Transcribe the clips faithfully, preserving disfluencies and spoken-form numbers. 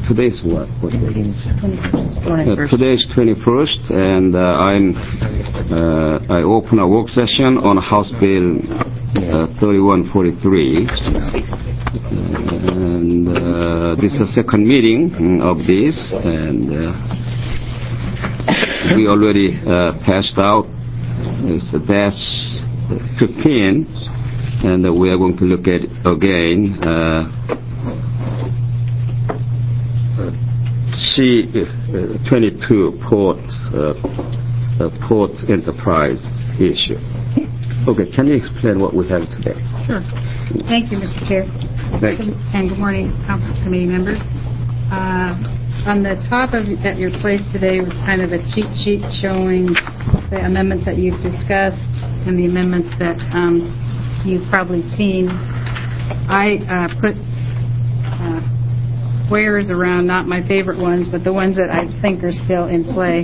today's what? what day? Uh, today's twenty-first, and uh, I'm uh, I open a work session on House Bill uh, thirty-one forty-three, uh, and uh, this is the second meeting of this, and uh, we already uh, passed out. It's a dash fifteen, and uh, we are going to look at it again. Uh, C twenty-two port uh, uh, port enterprise issue. Okay, can you explain what we have today? Sure. Thank you, Mister Chair. Thank you. And good morning, conference committee members. Uh, on the top of at your place today was kind of a cheat sheet showing the amendments that you've discussed and the amendments that um, you've probably seen. I uh, put uh, squares around, not my favorite ones, but the ones that I think are still in play.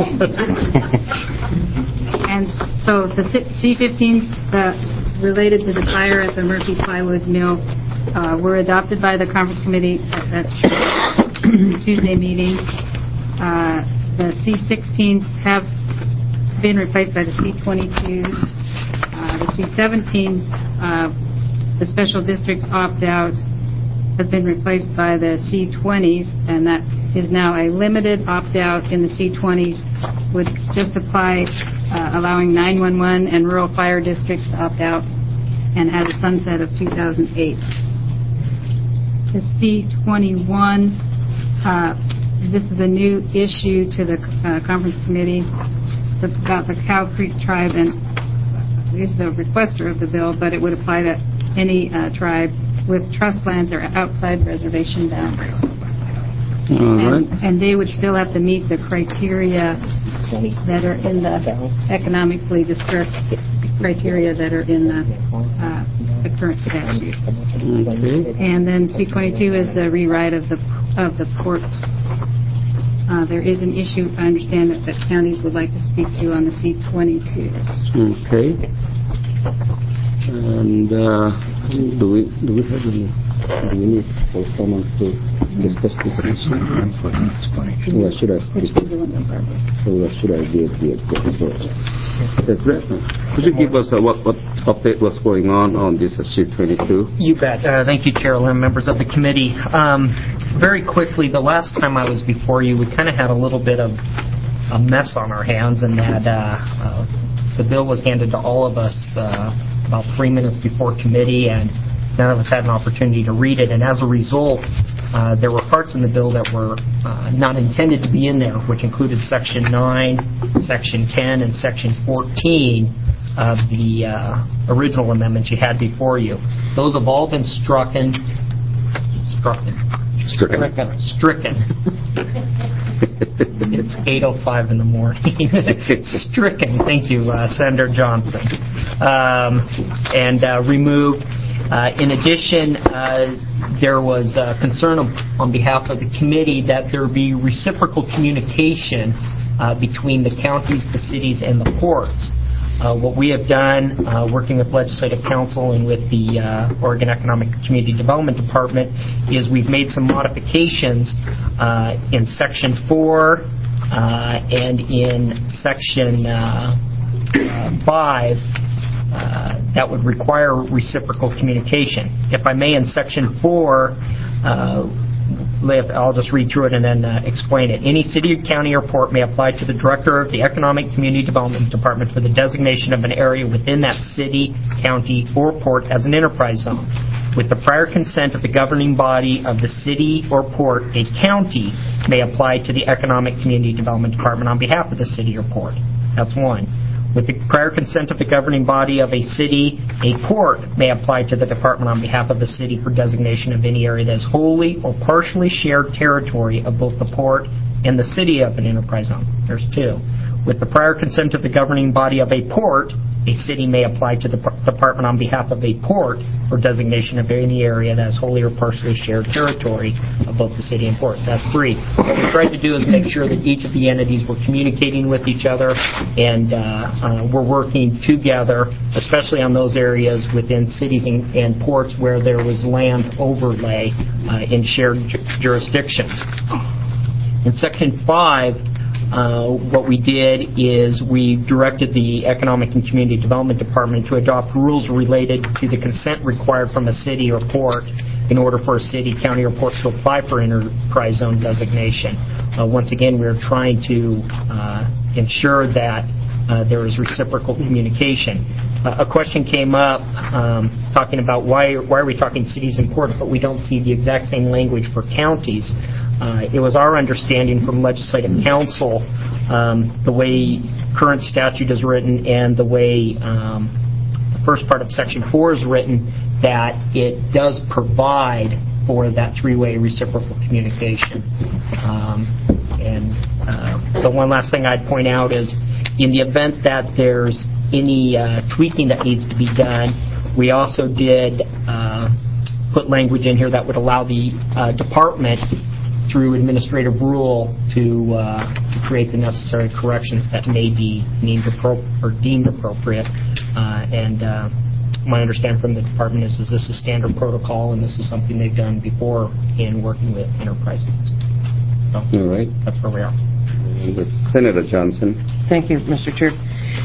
And so the C fifteens uh, related to the fire at the Murphy Plywood Mill uh, were adopted by the conference committee at that Tuesday meeting. Uh, the C sixteens have been replaced by the C twenty-twos. Uh, the C seventeens, uh, the special district opt-out, has been replaced by the C twenties, and that is now a limited opt-out in the C twenties, would just apply uh, allowing nine one one and rural fire districts to opt out, and has a sunset of two thousand eight. The C twenty-ones, uh, this is a new issue to the uh, conference committee. It's about the Cow Creek tribe, and is the requester of the bill, but it would apply to any uh, tribe with trust lands that are outside reservation boundaries. All right. And, and they would still have to meet the criteria that are in the economically distressed criteria that are in the, uh, the current statute. Okay. And then C twenty-two is the rewrite of the of the ports. Uh, there is an issue, I understand, that, that counties would like to speak to on the C twenty-twos. Okay. And uh, do we do we have any? Do we need for someone to discuss this issue? Or should I speak? Or should I give the first? Could you give us a, what, what update what's going on on this uh, C twenty-two? You bet. Uh, thank you, Chair Lim, members of the committee. Um, very quickly, the last time I was before you, we kind of had a little bit of a mess on our hands, and that uh, uh, the bill was handed to all of us uh, about three minutes before committee, and none of us had an opportunity to read it. And as a result, uh, there were parts in the bill that were uh, not intended to be in there, which included Section nine, Section ten, and Section fourteen of the uh, original amendments you had before you. Those have all been strucken. Strucken. Stricken. Stricken. It's eight oh five in the morning. Stricken. Thank you, uh, Senator Johnson. Um, and uh, removed. Uh, in addition, uh, there was uh, concern of, on behalf of the committee that there be reciprocal communication uh, between the counties, the cities, and the ports. Uh, what we have done, uh, working with Legislative Council and with the uh, Oregon Economic Community Development Department, is we've made some modifications uh, in Section four uh, and in Section uh, uh, five uh, that would require reciprocal communication. If I may, in Section four, uh, I'll just read through it and then uh, explain it. Any city, county, or port may apply to the Director of the Economic Community Development Department for the designation of an area within that city, county, or port as an enterprise zone. With the prior consent of the governing body of the city or port, a county may apply to the Economic Community Development Department on behalf of the city or port. That's one. With the prior consent of the governing body of a city, a port may apply to the department on behalf of the city for designation of any area that is wholly or partially shared territory of both the port and the city of an enterprise zone. There's two. With the prior consent of the governing body of a port, A city may apply to the department on behalf of a port for designation of any area that is wholly or partially shared territory of both the city and port. That's three. What we tried to do is make sure that each of the entities were communicating with each other, and uh, uh, we're working together, especially on those areas within cities and, and ports where there was land overlay uh, in shared ju- jurisdictions. In Section five, Uh, what we did is we directed the Economic and Community Development Department to adopt rules related to the consent required from a city or port in order for a city, county, or port to apply for enterprise zone designation. Uh, once again, we're trying to uh, ensure that uh, there is reciprocal communication. Uh, a question came up um, talking about why, why are we talking cities and ports, but we don't see the exact same language for counties. Uh, it was our understanding from Legislative Council, um, the way current statute is written and the way um, the first part of Section four is written, that it does provide for that three-way reciprocal communication. Um, and uh, the one last thing I'd point out is, in the event that there's any uh, tweaking that needs to be done, we also did uh, put language in here that would allow the uh, department through administrative rule to, uh, to create the necessary corrections that may be deemed, appro- or deemed appropriate. Uh, and uh, my understanding from the department is, is this is standard protocol, and this is something they've done before in working with enterprise funds. So All right. That's where we are. Senator Johnson. Thank you, Mister Chair.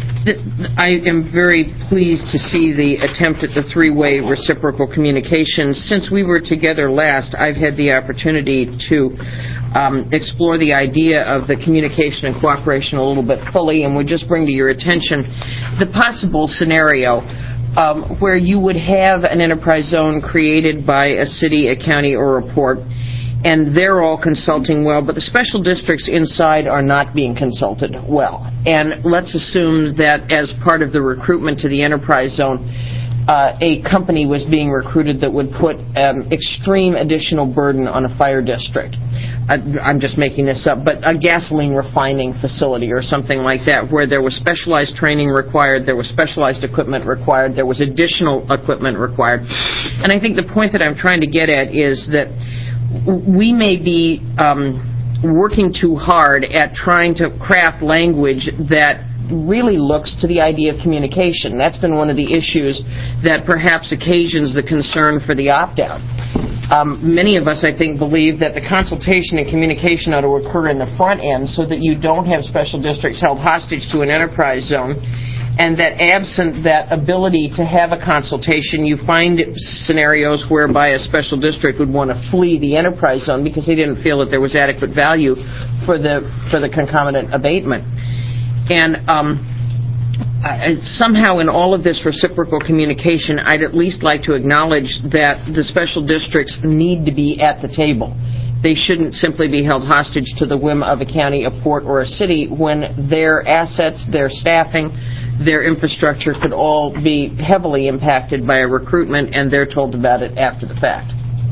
I am very pleased to see the attempt at the three-way reciprocal communication. Since we were together last, I've had the opportunity to um, explore the idea of the communication and cooperation a little bit fully, and would just bring to your attention the possible scenario um, where you would have an enterprise zone created by a city, a county, or a port, and they're all consulting well, but the special districts inside are not being consulted well. And let's assume that as part of the recruitment to the enterprise zone, uh, a company was being recruited that would put um, extreme additional burden on a fire district. I, I'm just making this up, but a gasoline refining facility or something like that, where there was specialized training required, there was specialized equipment required, there was additional equipment required. And I think the point that I'm trying to get at is that we may be um, working too hard at trying to craft language that really looks to the idea of communication. That's been one of the issues that perhaps occasions the concern for the opt-out. Um, many of us, I think, believe that the consultation and communication ought to occur in the front end so that you don't have special districts held hostage to an enterprise zone, and that absent that ability to have a consultation, you find scenarios whereby a special district would want to flee the enterprise zone because they didn't feel that there was adequate value for the for the concomitant abatement. And um, I, somehow in all of this reciprocal communication, I'd at least like to acknowledge that the special districts need to be at the table. They shouldn't simply be held hostage to the whim of a county, a port, or a city when their assets, their staffing, their infrastructure could all be heavily impacted by a recruitment, and they're told about it after the fact.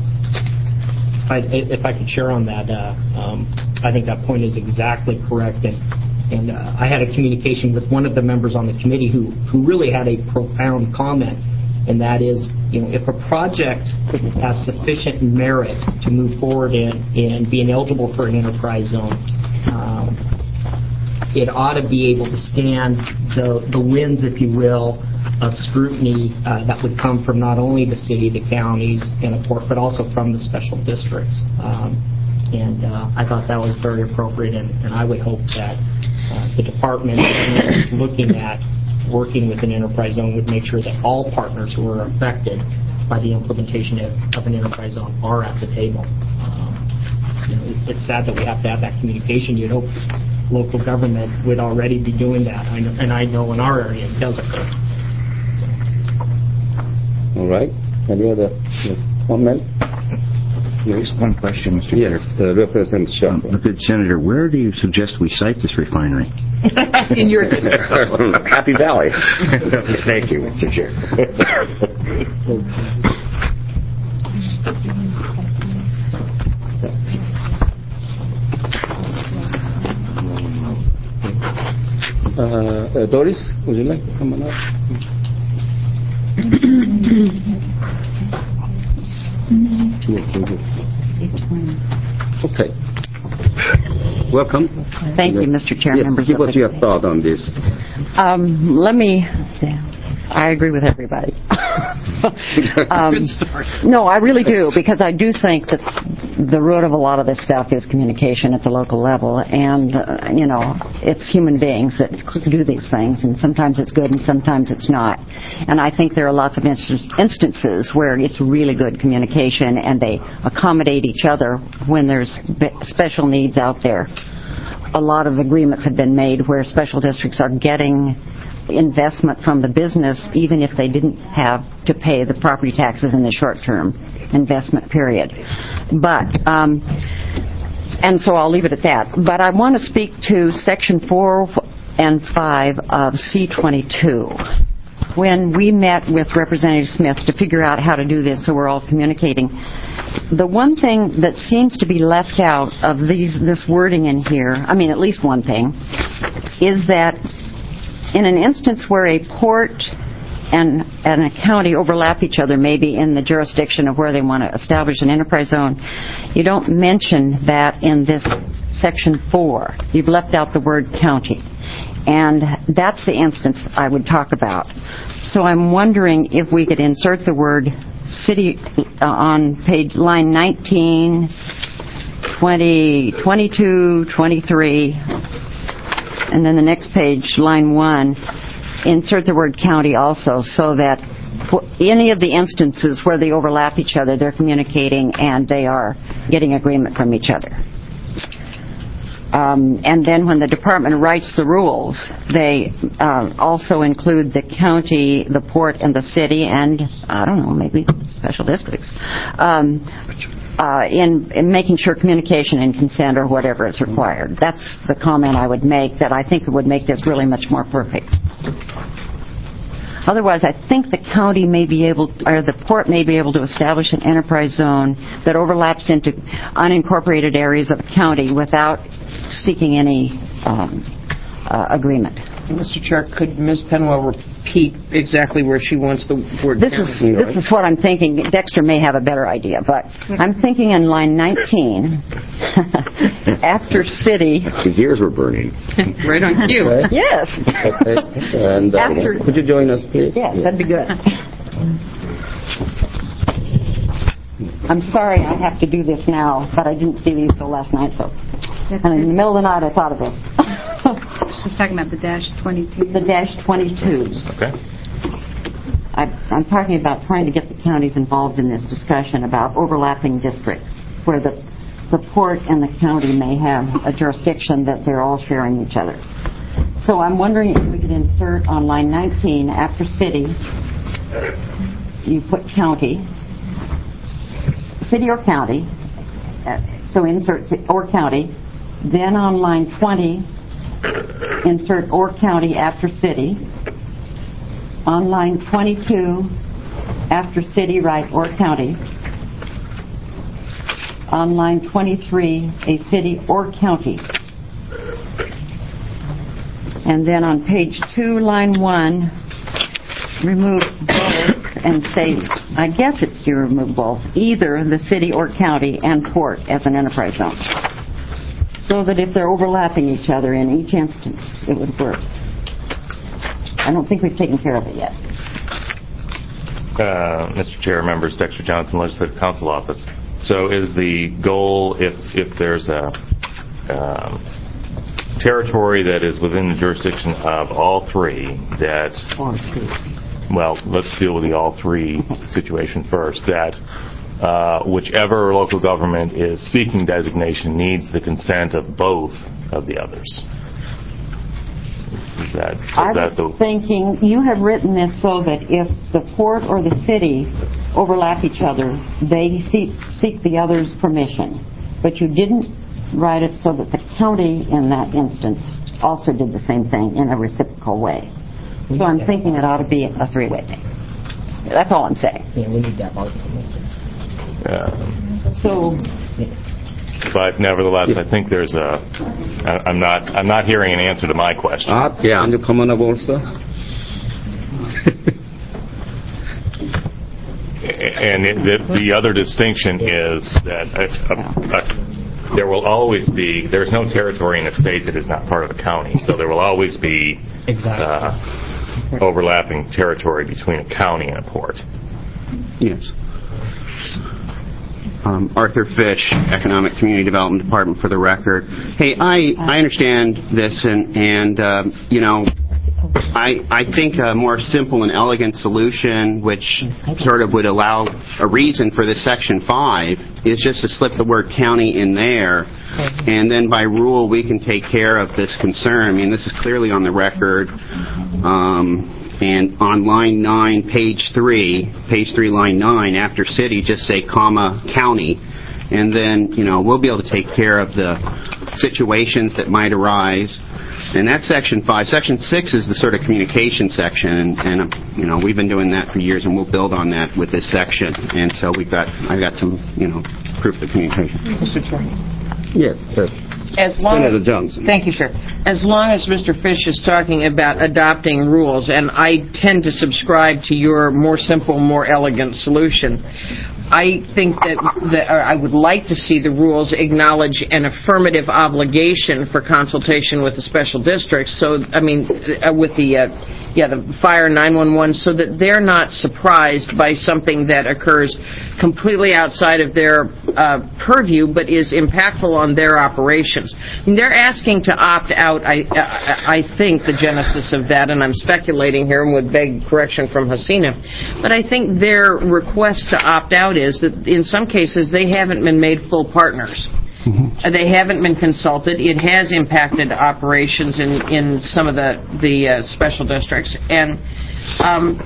I, if I could share on that, uh, um, I think that point is exactly correct. And, and uh, I had a communication with one of the members on the committee who, who really had a profound comment, and that is, you know, if a project has sufficient merit to move forward in, in being eligible for an enterprise zone, um, it ought to be able to stand the, the winds, if you will, of scrutiny uh, that would come from not only the city, the counties, and a port, but also from the special districts. Um, and uh, I thought that was very appropriate, and, and I would hope that uh, the department looking at working with an enterprise zone would make sure that all partners who are affected by the implementation of, of an enterprise zone are at the table. Um, you know, it, it's sad that we have to have that communication. You'd hope local government would already be doing that, I know, and I know in our area it does occur. All right. Any other comment? Yes. One question, Mister Yes, uh, Representative Sharp. Um, good Senator, where do you suggest we site this refinery? In your district. Happy Valley. Thank you, Mister Chair. Uh, Uh, Doris, would you like to come on up? Okay. Welcome. Thank you, Mister Chair. Yes, members give of us the your thought on this. Um, let me. I agree with everybody. um, no, I really do, because I do think that the root of a lot of this stuff is communication at the local level, and uh, you know, it's human beings that do these things, and sometimes it's good and sometimes it's not. And I think there are lots of inst- instances where it's really good communication, and they accommodate each other when there's be- special needs out there. A lot of agreements have been made where special districts are getting investment from the business even if they didn't have to pay the property taxes in the short-term investment period. But, um, and so I'll leave it at that. But I want to speak to Section four and five of C twenty-two. When we met with Representative Smith to figure out how to do this so we're all communicating, the one thing that seems to be left out of these this wording in here, I mean at least one thing, is that in an instance where a port and, and a county overlap each other, maybe in the jurisdiction of where they want to establish an enterprise zone, you don't mention that in this Section four. You've left out the word county. And that's the instance I would talk about. So I'm wondering if we could insert the word city uh, on page line nineteen, twenty, twenty-two, twenty-three, and then the next page, line one, insert the word county also, so that for any of the instances where they overlap each other, they're communicating and they are getting agreement from each other. Um, and then when the department writes the rules, they uh, also include the county, the port, and the city, and, I don't know, maybe special districts, um, uh, in, in making sure communication and consent or whatever is required. That's the comment I would make, that I think would make this really much more perfect. Otherwise, I think the county may be able, or the port may be able to establish an enterprise zone that overlaps into unincorporated areas of the county without seeking any um, uh, agreement. Mister Chair, could Miz Penwell repeat exactly where she wants the word This county? is this is what I'm thinking. Dexter may have a better idea, but I'm thinking in line nineteen, after city. His ears were burning. Right on cue. Okay. Yes. Okay. And uh, After- could you join us, please? Yes, that'd be good. I'm sorry I have to do this now, but I didn't see these till last night, so. And in the middle of the night I thought of this. She's talking about the dash twenty-two. The dash twenty-twos. Okay. I, I'm talking about trying to get the counties involved in this discussion about overlapping districts where the, the port and the county may have a jurisdiction that they're all sharing each other. So I'm wondering if we could insert on line nineteen, after city, you put county, city or county, uh, so insert ci- or county, then on line twenty, insert or county after city. On line twenty-two, after city, write or county. On line twenty-three, a city or county. And then on page two, line one, remove both and say, I guess it's you remove both, either the city or county and port as an enterprise zone. So that if they're overlapping each other in each instance, it would work. I don't think we've taken care of it yet. Uh, Mister Chair, members, Dexter Johnson, Legislative Council Office. So is the goal, if if there's a um, territory that is within the jurisdiction of all three, that, well, let's deal with the all three situation first, that uh, whichever local government is seeking designation needs the consent of both of the others. Is that, is I that was the... thinking, you have written this so that if the port or the city overlap each other, they seek, seek the other's permission. But you didn't write it so that the county in that instance also did the same thing in a reciprocal way. So I'm thinking it ought to be a three-way thing. That's all I'm saying. Yeah, we need that multiple. Uh, So but nevertheless, I think there's a. I- I'm not. I'm not hearing an answer to my question. Art, yeah. Can you comment up also? And it, the, the other distinction is that a, a, a, there will always be, there's no territory in a state that is not part of a county, so there will always be Exactly. uh, overlapping territory between a county and a port. Yes. Um, Arthur Fish, Economic Community Development Department, for the record. Hey, I, I understand this, and, and um, you know, I, I think a more simple and elegant solution, which sort of would allow a reason for this Section five, is just to slip the word county in there, and then by rule we can take care of this concern. I mean, this is clearly on the record. Um, and on line nine, page three, page three, line nine, after city, just say comma county, and then, you know, we'll be able to take care of the situations that might arise. And that's Section five. Section six is the sort of communication section, and, and you know, we've been doing that for years, and we'll build on that with this section. And so we've got, I've got some, you know, proof of communication. Mister Chairman. Yes. Uh, As long Senator as, Johnson. Thank you, sir. As long as Mister Fish is talking about adopting rules, and I tend to subscribe to your more simple, more elegant solution, I think that, that or I would like to see the rules acknowledge an affirmative obligation for consultation with the special districts. So, I mean, uh, with the uh, yeah the fire nine one one, so that they're not surprised by something that occurs completely outside of their uh, purview, but is impactful on their operations. I mean, they're asking to opt out. I, I I think the genesis of that, and I'm speculating here and would beg correction from Hasina, but I think their request to opt out is that in some cases they haven't been made full partners. Mm-hmm. They haven't been consulted. It has impacted operations in, in some of the, the uh, special districts. And um,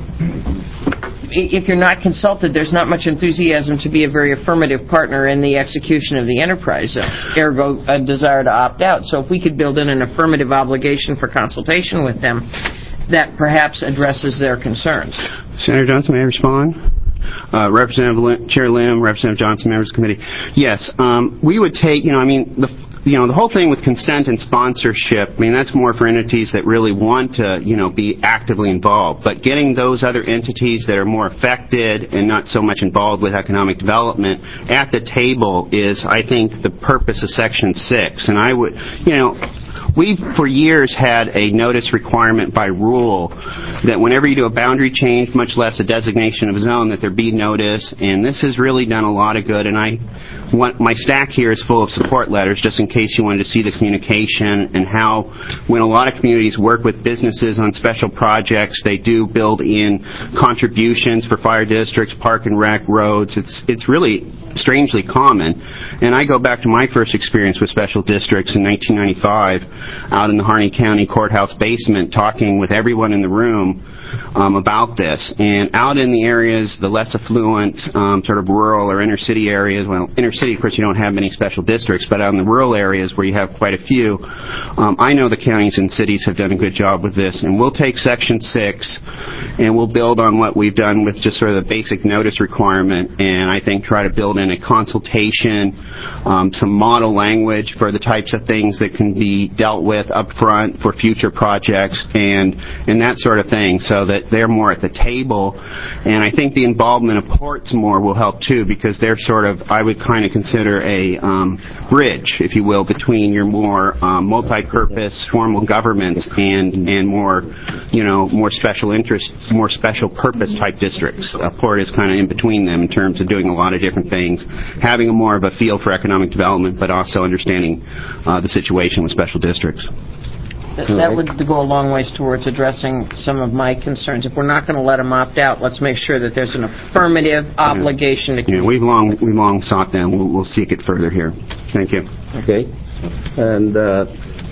if you're not consulted, there's not much enthusiasm to be a very affirmative partner in the execution of the enterprise, ergo a desire to opt out. So if we could build in an affirmative obligation for consultation with them, that perhaps addresses their concerns. Senator Johnson, may I respond? Uh, Representative Lim, Chair Lim, Representative Johnson, members of the committee. Yes, um, we would take, you know, I mean, the, you know, the whole thing with consent and sponsorship, I mean, that's more for entities that really want to, you know, be actively involved. But getting those other entities that are more affected and not so much involved with economic development at the table is, I think, the purpose of Section six. And I would, you know, we've for years had a notice requirement by rule that whenever you do a boundary change, much less a designation of a zone, that there be notice, and this has really done a lot of good. And I want, my stack here is full of support letters just in case you wanted to see the communication and how when a lot of communities work with businesses on special projects, they do build in contributions for fire districts, park and rec, roads. It's it's really strangely common. And I go back to my first experience with special districts in nineteen ninety-five out in the Harney County Courthouse basement talking with everyone in the room um, about this. And out in the areas, the less affluent, um, sort of rural or inner city areas, well, inner city, of course, you don't have many special districts, but out in the rural areas where you have quite a few, um, I know the counties and cities have done a good job with this. And we'll take Section six and we'll build on what we've done with just sort of the basic notice requirement, and I think try to build in a consultation, um, some model language for the types of things that can be dealt with up front for future projects and, and that sort of thing, so that they're more at the table. And I think the involvement of ports more will help too, because they're sort of, I would kind of consider a um, bridge, if you will, between your more um, multi-purpose formal governments and and more, you know, more special interest, more special purpose type districts. A port is kind of in between them in terms of doing a lot of different things, having a more of a feel for economic development, but also understanding uh, the situation with special districts. That, that would go a long ways towards addressing some of my concerns. If we're not going to let them opt out, let's make sure that there's an affirmative obligation to communicate. Yeah, we've long we've long sought that. We'll, we'll seek it further here. Thank you. Okay. And uh,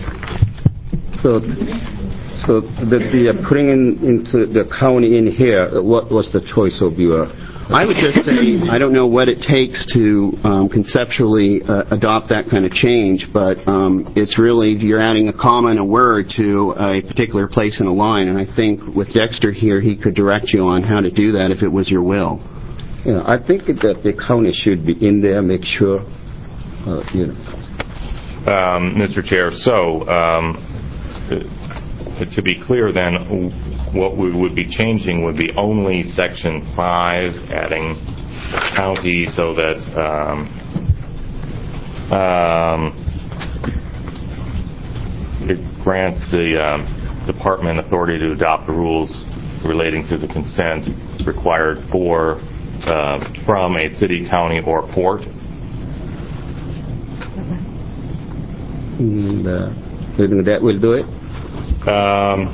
so, so the, the uh, putting in, into the county in here, what was the choice of your? I would just say I don't know what it takes to um, conceptually uh, adopt that kind of change, but um, it's really you're adding a comma and a word to a particular place in a line, and I think with Dexter here, he could direct you on how to do that if it was your will. Yeah, I think that the county should be in there, make sure uh, you know. Um, Mister Chair, so um, to be clear then, what we would be changing would be only Section five, adding county so that um, um, it grants the um, department authority to adopt the rules relating to the consent required for uh, from a city, county, or port. And, uh, you think that will do it? Um,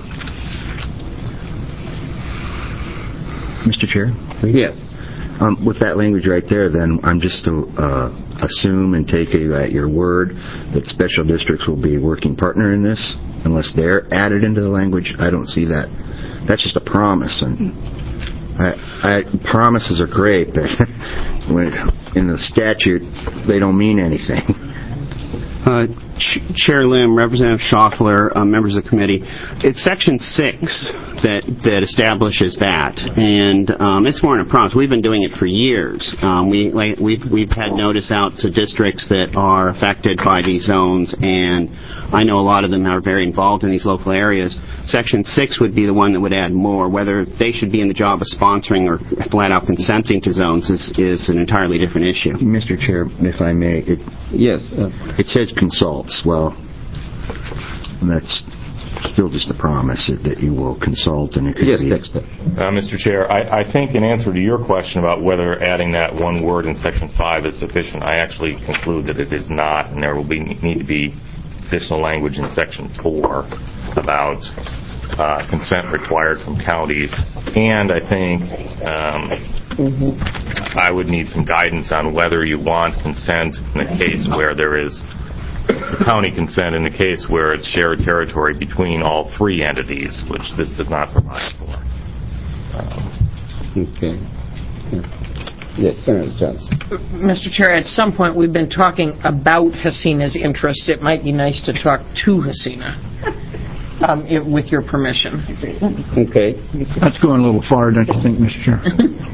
Mister Chair? Yes. Um, with that language right there, then I'm just to uh, assume and take you at your word that special districts will be a working partner in this, unless they're added into the language. I don't see that. That's just a promise, and I, I, promises are great, but when in the statute they don't mean anything. Uh, Ch- Chair Lim, Representative Schaffler, uh, members of the committee, it's Section six that that establishes that, and um, it's more than a promise. We've been doing it for years. Um, we like, we've we've had notice out to districts that are affected by these zones, and I know a lot of them are very involved in these local areas. Section six would be the one that would add more. Whether they should be in the job of sponsoring or flat out consenting to zones is, is an entirely different issue. Mister Chair, if I may, it, yes. Uh, it says consults. Well, that's still just a promise that you will consult, and it could yes, be... Dexter. Uh, Mister Chair, I, I think in answer to your question about whether adding that one word in Section five is sufficient, I actually conclude that it is not, and there will be need to be additional language in Section four about uh, consent required from counties. And I think um, mm-hmm. I would need some guidance on whether you want consent in the case where there is county consent in the case where it's shared territory between all three entities, which this does not provide for. Um, okay. Yes, Senator Johnson. Mister Chair, at some point we've been talking about Hasina's interests. It might be nice to talk to Hasina, um, it, with your permission. Okay. That's going a little far, don't you think, Mister Chair?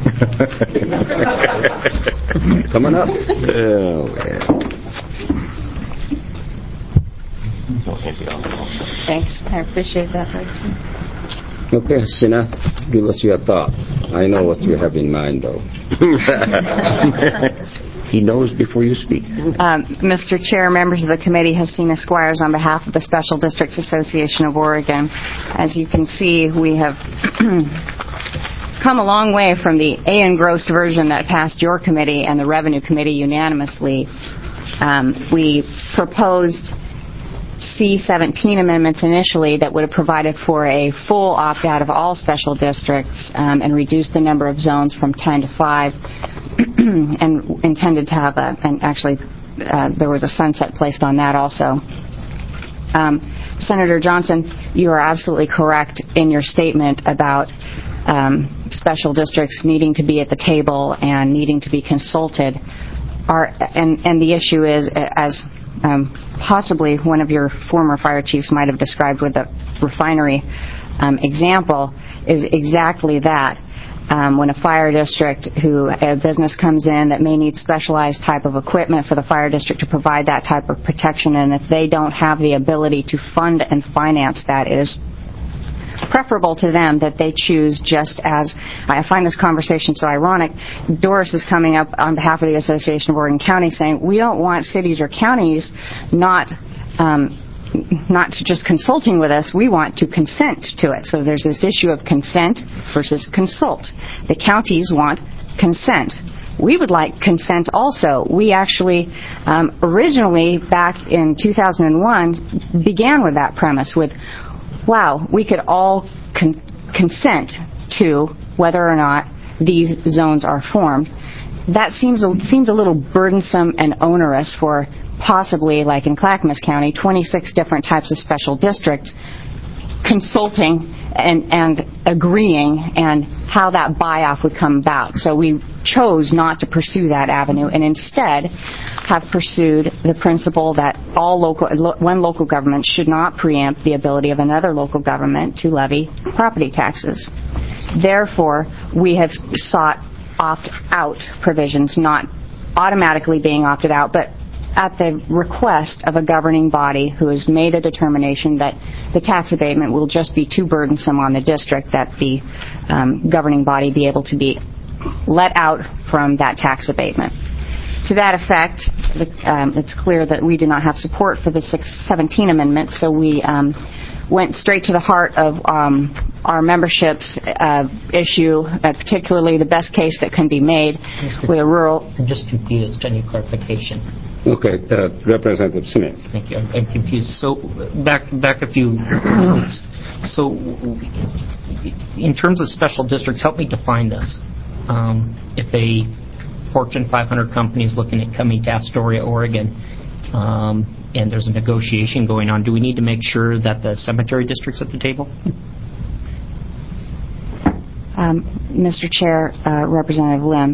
Coming up. Oh, yeah. Thanks. I appreciate that. Okay, Sina, give us your thought. I know what you have in mind, though. He knows before you speak. Um, Mister Chair, members of the committee, Hasina Squires on behalf of the Special Districts Association of Oregon. As you can see, we have come a long way from the A-engrossed version that passed your committee and the Revenue Committee unanimously. Um, we proposed C seventeen amendments initially that would have provided for a full opt-out of all special districts um, and reduced the number of zones from ten to five and intended to have a, and actually uh, there was a sunset placed on that also. Um, Senator Johnson, you are absolutely correct in your statement about um, special districts needing to be at the table and needing to be consulted. Our, and, and the issue is, as Um, possibly one of your former fire chiefs might have described with the refinery um, example, is exactly that. Um, when a fire district who a business comes in that may need specialized type of equipment for the fire district to provide that type of protection, and if they don't have the ability to fund and finance that, it is preferable to them that they choose, just as I find this conversation so ironic. Doris is coming up on behalf of the Association of Oregon Counties saying we don't want cities or counties not um, not just consulting with us, we want to consent to it. So there's this issue of consent versus consult. The counties want consent. We would like consent also. We actually um, originally back in two thousand one began with that premise with, wow, we could all con- consent to whether or not these zones are formed. That seems a, seemed a little burdensome and onerous for possibly, like in Clackamas County, twenty-six different types of special districts consulting and, and agreeing and how that buy-off would come about. So we chose not to pursue that avenue and instead have pursued the principle that all local, one local government should not preempt the ability of another local government to levy property taxes. Therefore, we have sought opt-out provisions, not automatically being opted out, but at the request of a governing body who has made a determination that the tax abatement will just be too burdensome on the district, that the um, governing body be able to be let out from that tax abatement. To that effect, the, um, it's clear that we do not have support for the six seventeen amendment, so we um, went straight to the heart of um, our membership's uh, issue, uh, particularly the best case that can be made with a rural... I'm just confused. I need clarification. Okay, uh, Representative Smith. Thank you. I'm, I'm confused. So back back a few points. So in terms of special districts, help me define this. Um, if a Fortune five hundred company is looking at coming to Astoria, Oregon, um, and there's a negotiation going on, do we need to make sure that the cemetery district's at the table? Um, Mister Chair, uh, Representative Lim,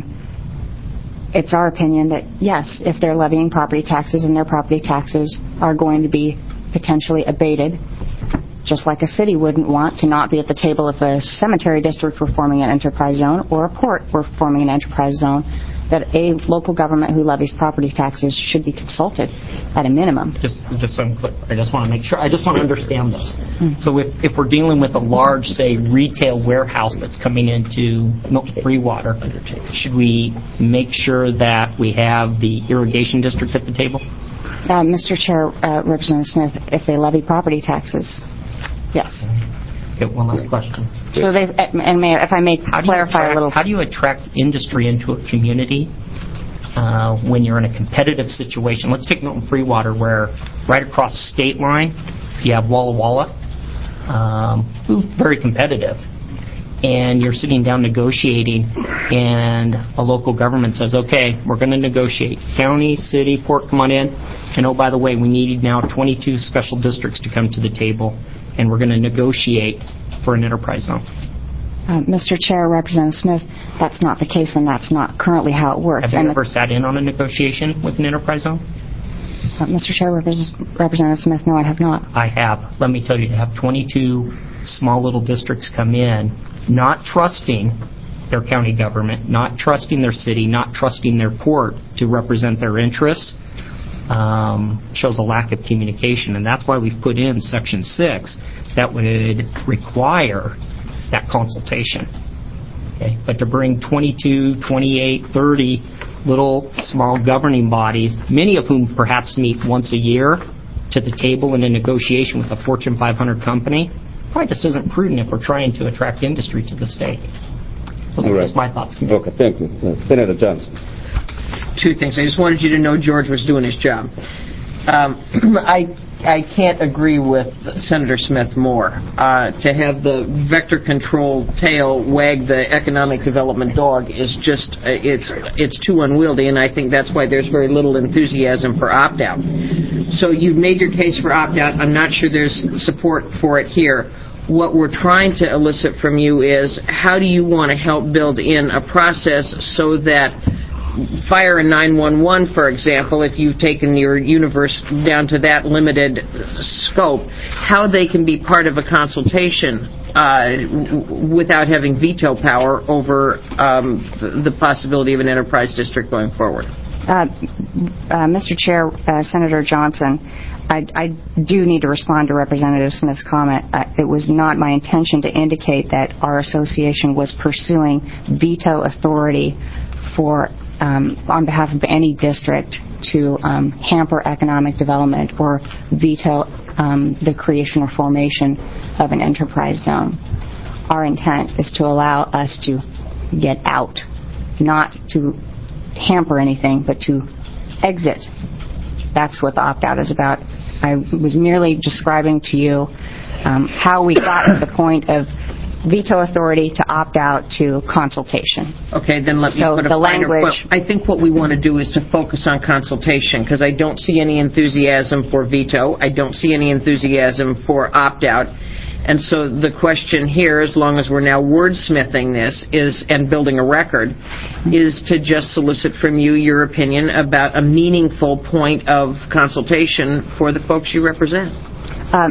it's our opinion that, yes, if they're levying property taxes and their property taxes are going to be potentially abated, just like a city wouldn't want to not be at the table if a cemetery district were forming an enterprise zone or a port were forming an enterprise zone, that a local government who levies property taxes should be consulted at a minimum. Just, just so I'm clear, I just want to make sure, I just want to understand this. Mm-hmm. So if, if we're dealing with a large, say, retail warehouse that's coming into Milton Freewater, should we make sure that we have the irrigation district at the table? Uh, Mister Chair, uh, Representative Smith, if they levy property taxes, yes. Okay, one last question. So they, and may, if I may clarify attract, a little. How do you attract industry into a community uh, when you're in a competitive situation? Let's take Milton Freewater, where right across the state line you have Walla Walla, um, who's very competitive, and you're sitting down negotiating, and a local government says, okay, we're going to negotiate. County, city, port, come on in. And oh, by the way, we need now twenty-two special districts to come to the table, and we're going to negotiate for an enterprise zone. Uh, Mister Chair, Representative Smith, that's not the case, and that's not currently how it works. Have you and ever sat in on a negotiation with an enterprise zone? Uh, Mister Chair, Repres- Representative Smith, no, I have not. I have. Let me tell you, to have twenty-two small little districts come in, not trusting their county government, not trusting their city, not trusting their port to represent their interests, Um, shows a lack of communication, and that's why we've put in Section six that would require that consultation. Okay? But to bring twenty-two, twenty-eight, thirty little small governing bodies, many of whom perhaps meet once a year, to the table in a negotiation with a Fortune five hundred company, probably just isn't prudent if we're trying to attract industry to the state. Those are just my thoughts. Okay, thank you. Uh, Senator Johnson. Two things. I just wanted you to know George was doing his job. Um, I I can't agree with Senator Smith more. Uh, to have the vector control tail wag the economic development dog is just uh, it's it's too unwieldy, and I think that's why there's very little enthusiasm for opt-out. So you've made your case for opt-out. I'm not sure there's support for it here. What we're trying to elicit from you is, how do you want to help build in a process so that fire and nine one one, for example, if you've taken your universe down to that limited scope, how they can be part of a consultation uh, w- without having veto power over um, the possibility of an enterprise district going forward. Uh, uh, Mister Chair, uh, Senator Johnson, I, I do need to respond to Representative Smith's comment. Uh, it was not my intention to indicate that our association was pursuing veto authority for Um, on behalf of any district to um, hamper economic development or veto um, the creation or formation of an enterprise zone. Our intent is to allow us to get out, not to hamper anything, but to exit. That's what the opt-out is about. I was merely describing to you um, how we got to the point of veto authority to opt out to consultation. Okay, then let me so put a the finer language. point. I think what we want to do is to focus on consultation, because I don't see any enthusiasm for veto. I don't see any enthusiasm for opt-out. And so the question here, as long as we're now wordsmithing this is and building a record, is to just solicit from you your opinion about a meaningful point of consultation for the folks you represent. Um,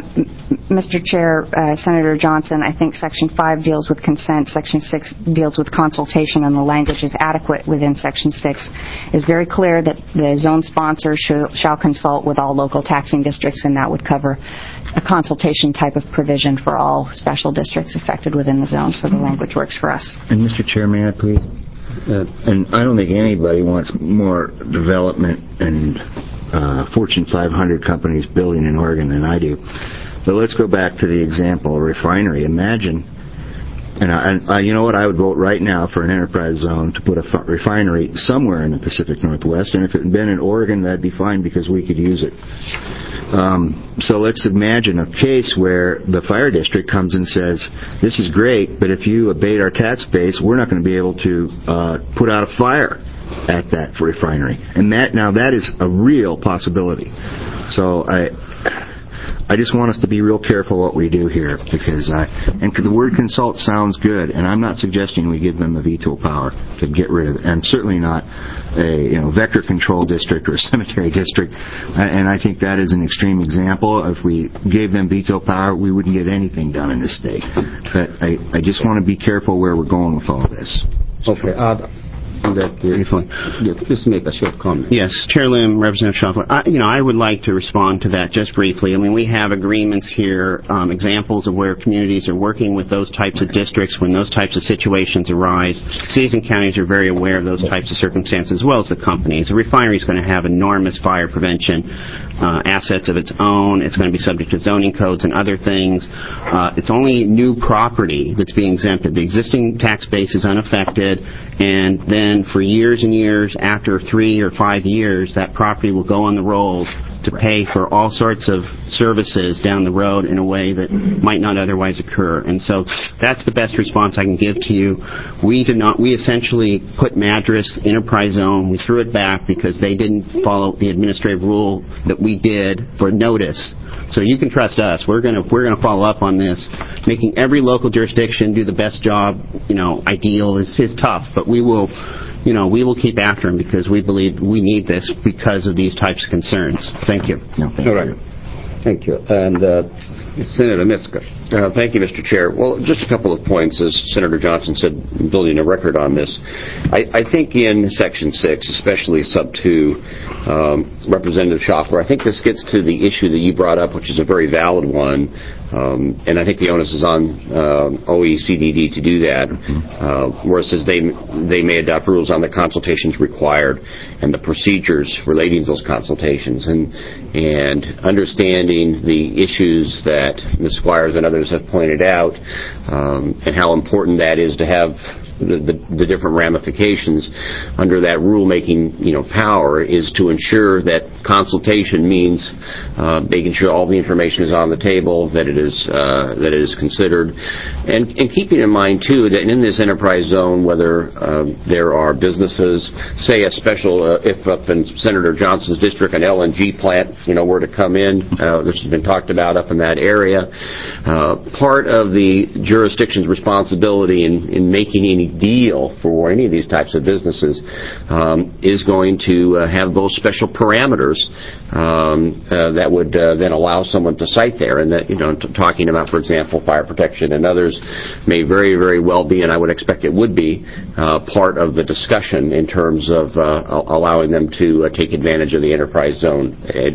Mister Chair, uh, Senator Johnson, I think Section five deals with consent, Section six deals with consultation, and the language is adequate within Section six. It's very clear that the zone sponsor shall, shall consult with all local taxing districts, and that would cover a consultation type of provision for all special districts affected within the zone, so the language works for us. And Mister Chair, may I please? Uh, and I don't think anybody wants more development and uh, Fortune five hundred companies building in Oregon than I do. But let's go back to the example, a refinery. Imagine, and, I, and I, you know what, I would vote right now for an enterprise zone to put a f- refinery somewhere in the Pacific Northwest, and if it had been in Oregon, that'd be fine because we could use it. Um, so let's imagine a case where the fire district comes and says, this is great, but if you abate our tax base, we're not going to be able to uh, put out a fire at that refinery. And that now that is a real possibility. So I I just want us to be real careful what we do here, because I, and the word consult sounds good, and I'm not suggesting we give them the veto power to get rid of it. I'm certainly not a you know vector control district or a cemetery district, and I think that is an extreme example. If we gave them veto power, we wouldn't get anything done in this state. But I, I just want to be careful where we're going with all this. Okay. Uh, That, Briefly. Yeah, just make a short comment. Yes, Chair Lim, Representative Schaffler. I, you know, I would like to respond to that just briefly. I mean, we have agreements here, um, examples of where communities are working with those types of districts when those types of situations arise. Cities and counties are very aware of those types of circumstances, as well as the companies. The refinery is going to have enormous fire prevention uh, assets of its own. It's going to be subject to zoning codes and other things. Uh, it's only new property that's being exempted. The existing tax base is unaffected, and then for years and years, after three or five years, that property will go on the rolls to pay for all sorts of services down the road in a way that might not otherwise occur. And so that's the best response I can give to you. We did not, we essentially put Madras Enterprise Zone, we threw it back because they didn't follow the administrative rule that we did for notice. So you can trust us. We're going to we're going to follow up on this. Making every local jurisdiction do the best job, you know, ideal is, is tough, but we will, you know, we will keep after them because we believe we need this because of these types of concerns. Thank you. No, thank All right. you. Thank you. And uh, Senator Miska. Uh, thank you, Mister Chair. Well, just a couple of points. As Senator Johnson said, building a record on this, I, I think in Section six, especially Sub two, um, Representative Schaffler, I think this gets to the issue that you brought up, which is a very valid one, um, and I think the onus is on uh, O E C D D to do that, uh, where it says they, they may adopt rules on the consultations required and the procedures relating to those consultations, and, and understanding the issues that Miz Squires and others have pointed out, um, and how important that is to have the, the, the different ramifications under that rulemaking, you know, power is to ensure that consultation means uh, making sure all the information is on the table, that it is uh, that it is considered, and, and keeping in mind too that in this enterprise zone, whether uh, there are businesses, say a special, uh, if up in Senator Johnson's district, an L N G plant, you know, were to come in, uh, this has been talked about up in that area. Uh, part of the jurisdiction's responsibility in, in making any deal for any of these types of businesses um, is going to uh, have those special parameters um, uh, that would uh, then allow someone to site there. And that, you know, t- talking about, for example, fire protection and others may very, very well be, and I would expect it would be, uh, part of the discussion in terms of uh, allowing them to uh, take advantage of the enterprise zone uh,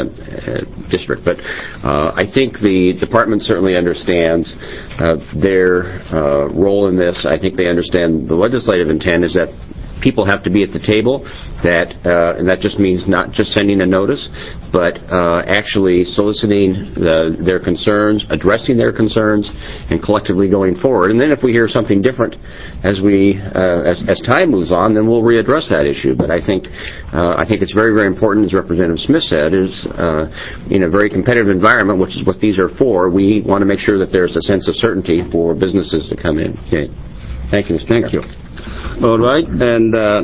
uh, district. But uh, I think the department certainly understands uh, their uh, role in this. I think they understand the legislative intent is that people have to be at the table, that uh, and that just means not just sending a notice, but uh, actually soliciting the, their concerns, addressing their concerns, and collectively going forward. And then if we hear something different as we uh, as, as time moves on, then we'll readdress that issue. But I think uh, I think it's very, very important, as Representative Smith said, is uh, in a very competitive environment, which is what these are for, we want to make sure that there's a sense of certainty for businesses to come in. Okay. Thank you, Mister Thank you. All right, and uh,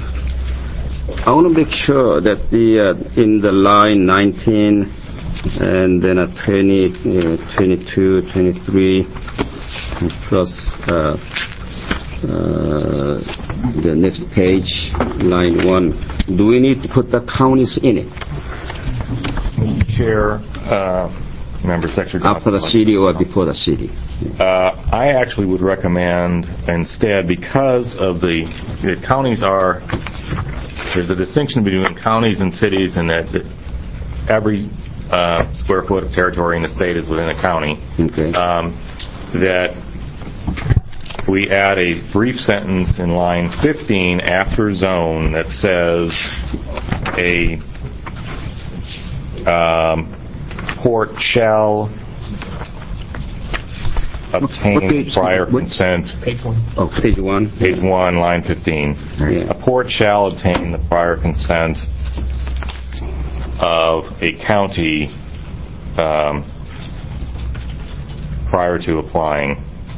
I want to make sure that the uh, in the line nineteen and then a twenty, uh, twenty-two, twenty-three plus uh, uh, the next page, line one. Do we need to put the counties in it? Mister Chair, uh, Members Dexter Johnson. After the city or before the city? Uh, I actually would recommend instead, because of the, the counties are, there's a distinction between counties and cities, and that every uh, square foot of territory in the state is within a county. Okay. Um, that we add a brief sentence in line fifteen after zone that says a um, port shall obtain Okay, prior what- consent. Page one. Oh, page one. Page one, line fifteen. Yeah. A port shall obtain the prior consent of a county um, prior to applying.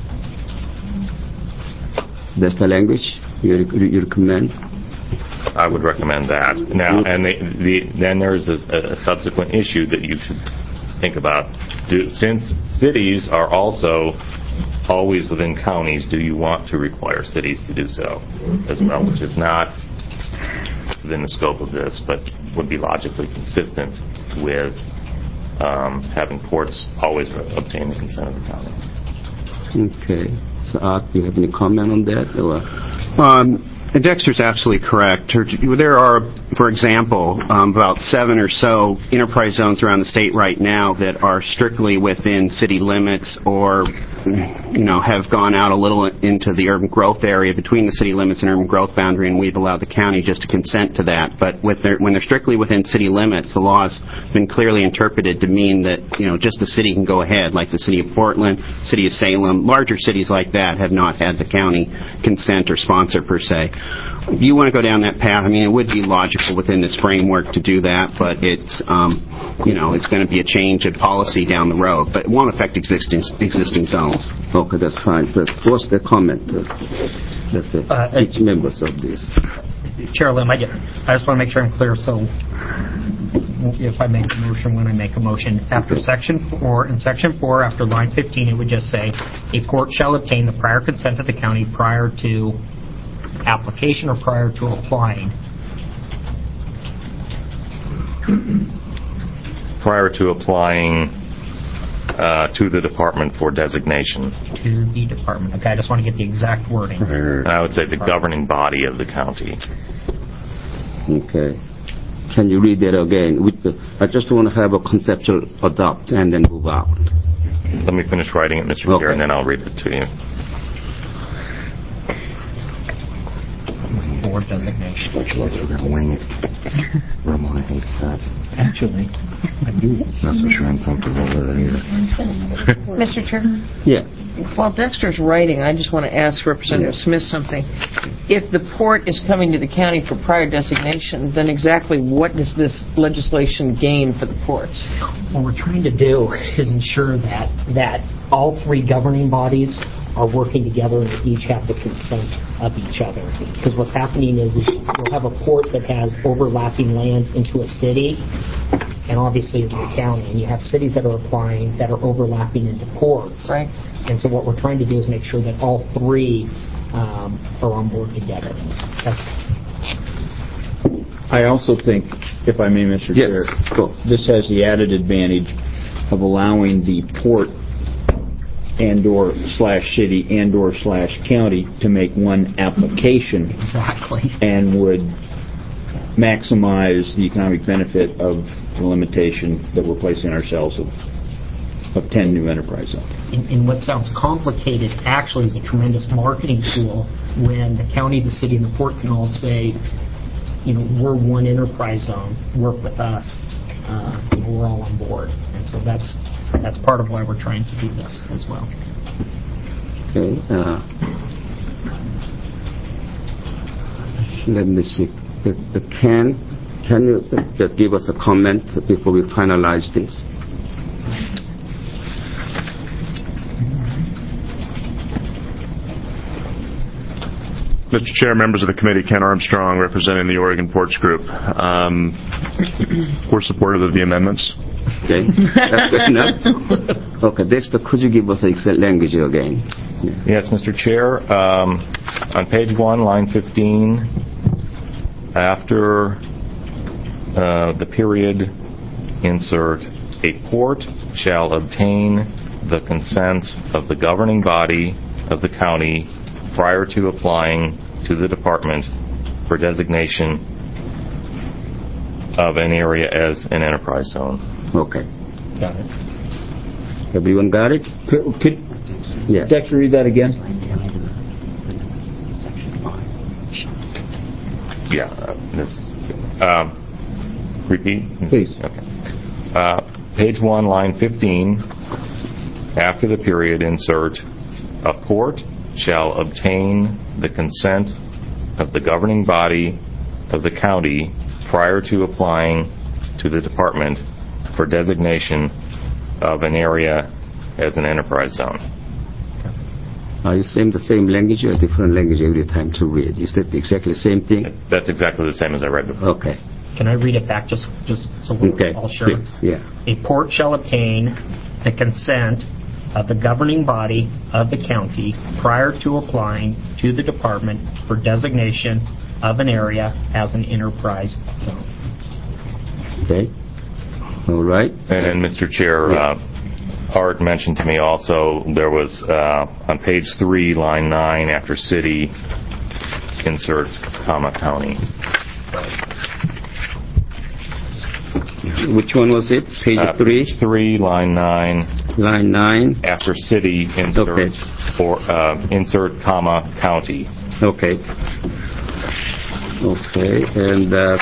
That's the language you, rec- you recommend? I would recommend that. Now, and the, the, then there's a, a subsequent issue that you should think about. Do, since cities are also always within counties, do you want to require cities to do so as well, which is not within the scope of this, but would be logically consistent with um, having ports always obtain the consent of the county. Okay. So, Art, do you have any comment on that? Or? Um, Dexter's absolutely correct. There are, for example, um, about seven or so enterprise zones around the state right now that are strictly within city limits, or, you know, have gone out a little into the urban growth area between the city limits and urban growth boundary, and we've allowed the county just to consent to that. But with their, when they're strictly within city limits, the law's been clearly interpreted to mean that, you know, just the city can go ahead, like the city of Portland, city of Salem. Larger cities like that have not had the county consent or sponsor per se. If you want to go down that path, I mean, it would be logical within this framework to do that, but it's, um, you know, it's going to be a change of policy down the road, but it won't affect existing existing zones. Okay, that's fine. But what's the comment uh, that the, Uh, each members of this? Chair Lim, I, get, I just want to make sure I'm clear. So if I make a motion, when I make a motion, after section four, in section four, after line fifteen, it would just say, a port shall obtain the prior consent of the county prior to application or prior to applying. Prior to applying uh, to the department for designation. To the department. Okay, I just want to get the exact wording. And I would say the governing body of the county. Okay. Can you read that again? With the, I just want to have a conceptual adopt and then move out. Let me finish writing it, Mister Okay. Chair, and then I'll read it to you. For designation. Don't you look, we're going to wing it. Roman, I hate that. Actually, I do. Not so sure I'm comfortable with it either. Mister Chair? Yes. While Dexter's writing, I just want to ask Representative Yes. Smith something. If the port is coming to the county for prior designation, then exactly what does this legislation gain for the ports? What we're trying to do is ensure that that all three governing bodies are working together and each have the consent of each other. Because what's happening is, is you'll have a port that has overlapping land into a city and obviously into the county, and you have cities that are applying that are overlapping into ports. Right. And so what we're trying to do is make sure that all three um, are on board together. That's I also think, if I may, Mister Yes, Chair, go. this has the added advantage of allowing the port and/or slash city and/or slash county to make one application exactly. and would maximize the economic benefit of the limitation that we're placing ourselves of of ten new enterprise zones. And, and what sounds complicated actually is a tremendous marketing tool when the county, the city, and the port can all say, you know, we're one enterprise zone, work with us, uh, you know, we're all on board. And so that's that's part of why we're trying to do this as well. Okay. Uh, let me see. The, the can, can you uh, give us a comment before we finalize this? Mister Chair, members of the committee, Ken Armstrong, representing the Oregon Ports Group. Um, we're supportive of the amendments. Okay, that's good enough. Okay, Dexter, could you give us the exact language again? Yeah. Yes, Mister Chair. Um, on page one, line fifteen, after uh, the period, insert a port shall obtain the consent of the governing body of the county prior to applying to the department for designation of an area as an enterprise zone. Okay. Got it. Everyone got it? Could, could Yeah. Dexter read that again? Yeah. Uh, that's, um, repeat? Please. Okay. Uh, page one, line fifteen, after the period, insert, a port shall obtain the consent of the governing body of the county prior to applying to the department for designation of an area as an enterprise zone. Are you saying the same language or different language every time to read? Is that exactly the same thing? That's exactly the same as I read before. Okay. Can I read it back just just so we're Okay. all sure? Please. Yeah. A port shall obtain the consent of the governing body of the county prior to applying to the department for designation of an area as an enterprise zone. Okay. All right. And, and Mister Chair, Yeah. uh, Art mentioned to me also there was uh, on page three, line nine, after city, insert comma county. Which one was it? Page Uh, three, Page three, line nine, line nine. after city, insert Okay. or uh, insert comma county. Okay. Okay. And uh,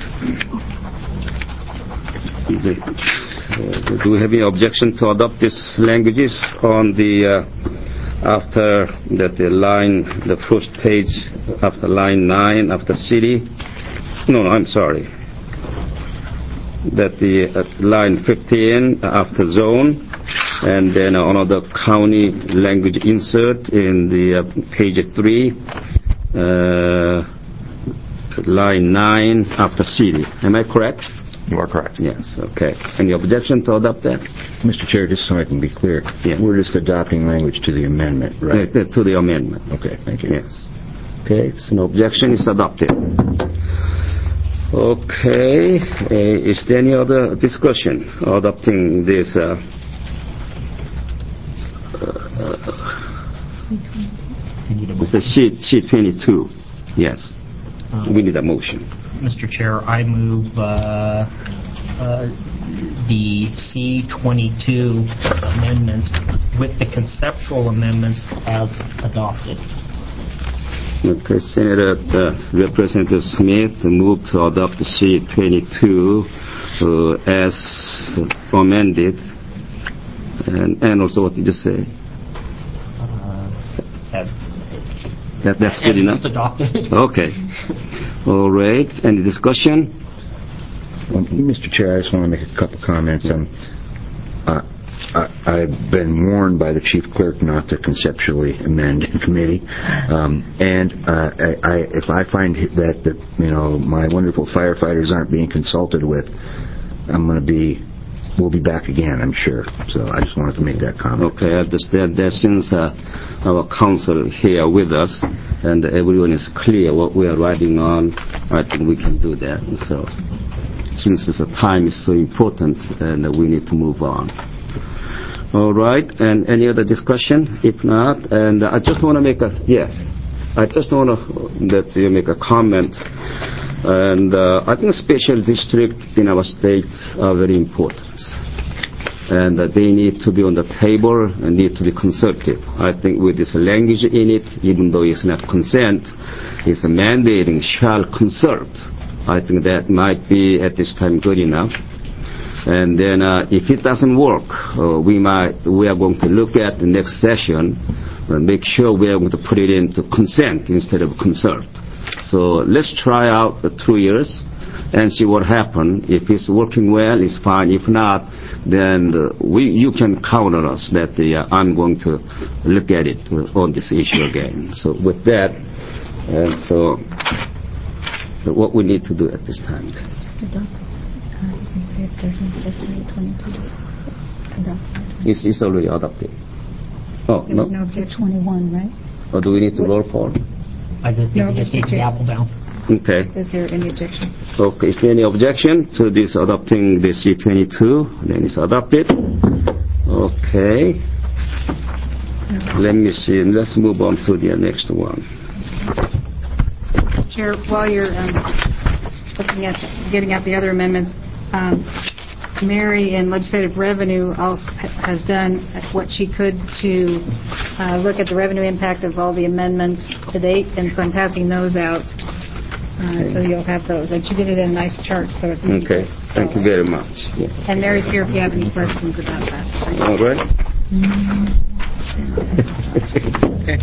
the, uh, do we have any objection to adopt these languages on the uh, after that the line, the first page after line nine after city? No, no. I'm sorry. That the uh, line fifteen after zone, and then another county language insert in the uh, page three, uh, line nine after city. Am I correct? You are correct. Yes. Okay. Any objection to adopt that? Mister Chair, just so I can be clear, Yeah. we're just adopting language to the amendment, right? Uh, to the amendment. Okay, thank you. Yes. Okay. So no objection is adopted. Okay. Uh, is there any other discussion adopting this? Uh, It's the sheet, sheet twenty-two. Yes. We need a motion. Mister Chair, I move uh, uh, the C twenty-two amendments with the conceptual amendments as adopted. Okay, Senator uh, Representative Smith moved to adopt the C twenty-two uh, as amended. And, and also, what did you say? Uh, That, that's good enough? Just adopted. Okay. All right. Any discussion? Well, Mister Chair, I just want to make a couple comments. Um, uh, I, I've been warned by the chief clerk not to conceptually amend in committee, um, and uh, I, I, if I find that the, you know, my wonderful firefighters aren't being consulted with, I'm going to be. We'll be back again, I'm sure. So I just wanted to make that comment. Okay, I understand that since uh, our council here with us and everyone is clear what we are writing on, I think we can do that. And so, since the time is so important, and we need to move on. All right, and any other discussion? If not, and I just want to make a yes. I just want to that you make a comment. And uh, I think special districts in our state are very important. And uh, they need to be on the table and need to be consulted. I think with this language in it, even though it's not consent, it's a mandating shall consult. I think that might be at this time good enough. And then uh, if it doesn't work, uh, we might we are going to look at the next session and make sure we are going to put it into consent instead of consult. So let's try out the two years and see what happens. If it's working well, it's fine. If not, then uh, we you can count on us that uh, I'm going to look at it uh, on this issue again. So with that, and so uh, what we need to do at this time. Just adopt it. Uh, you can say if there's no objection to twenty-two, adopt it. It's, it's already adopted. Oh, There no? was no objection. twenty-one, right? Or do we need to roll call? I just think No, we just need to Mister Chair. gavel down. Okay. Is there any objection? Okay. Is there any objection to this adopting the C twenty-two? Then it's adopted. Okay. Let me see. Let's move on to the next one. Chair, while you're um, looking at, getting at the other amendments, um, Mary in Legislative Revenue also has done what she could to uh, look at the revenue impact of all the amendments to date, and so I'm passing those out. Uh, so you'll have those. And she did it in a nice chart, so it's easy. Okay. Thank you very much. Yeah. And Mary's here if you have any questions about that. All right. Okay.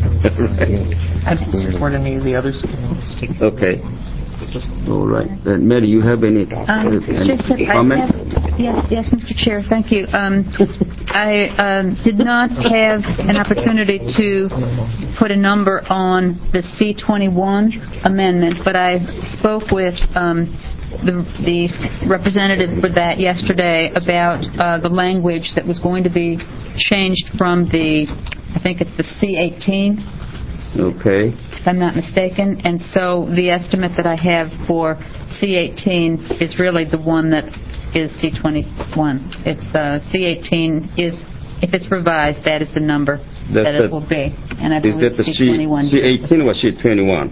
I don't support any of the others. Okay. All right. Uh, Mary, you have any, Um, uh, any just that I comment? have, yes, yes, Mister Chair, thank you. Um, I um, did not have an opportunity to put a number on the C twenty-one amendment, but I spoke with um, the, the representative for that yesterday about uh, the language that was going to be changed from the, I think it's the C eighteen. Okay. If I'm not mistaken. And so the estimate that I have for C eighteen is really the one that is C twenty-one. It's uh, C eighteen is, if it's revised, that is the number That's that it the, will be. And I is believe that the C twenty-one. C eighteen or C twenty-one?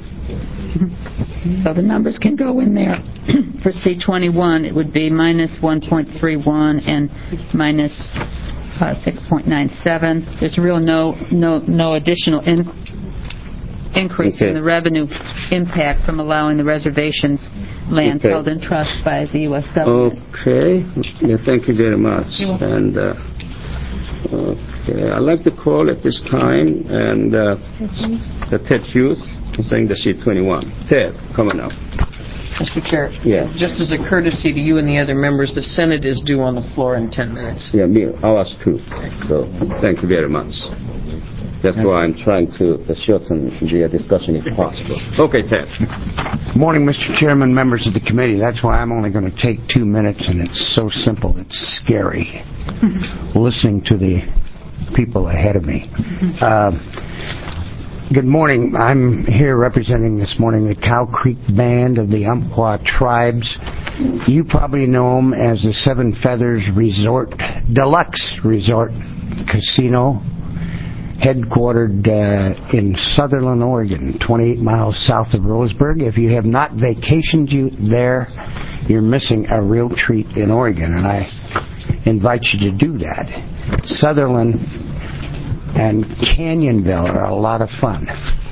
So the numbers can go in there. For C twenty-one, it would be minus one point three one and minus uh, six point nine seven. There's real no no no additional in, increase okay. in the revenue impact from allowing the reservations lands okay. held in trust by the U S government. Okay. Yeah, thank you very much. And uh, okay, I'd like to call at this time and uh, the Ted Hughes saying the C twenty-one. Ted, come on up. Mister Chair, yeah. just as a courtesy to you and the other members, the Senate is due on the floor in ten minutes. Yeah, me, ours too. So thank you very much. That's why I'm trying to shorten the discussion if possible. Okay, Ted. Morning, Mister Chairman, members of the committee. That's why I'm only going to take two minutes, and it's so simple, it's scary. Listening to the people ahead of me. Uh, good morning. I'm here representing this morning the Cow Creek Band of the Umpqua Tribes. You probably know them as the Seven Feathers Resort, Deluxe Resort Casino, headquartered uh, in Sutherland, Oregon, twenty-eight miles south of Roseburg. If you have not vacationed you there, you're missing a real treat in Oregon, and I invite you to do that. Sutherland and Canyonville are a lot of fun.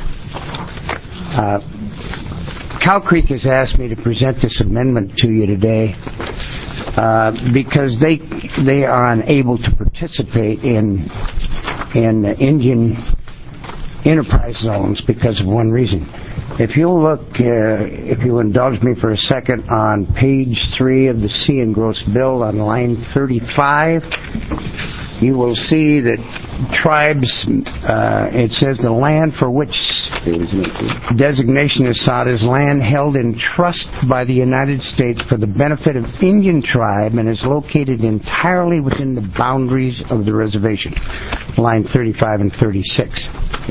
Uh, Cow Creek has asked me to present this amendment to you today uh, because they they are unable to participate in in Indian enterprise zones because of one reason. If you'll look, uh, if you indulge me for a second, on page three of the C. Engrossed bill on line thirty-five, you will see that tribes, uh, it says the land for which designation is sought is land held in trust by the United States for the benefit of Indian tribe and is located entirely within the boundaries of the reservation. Line thirty-five and thirty-six.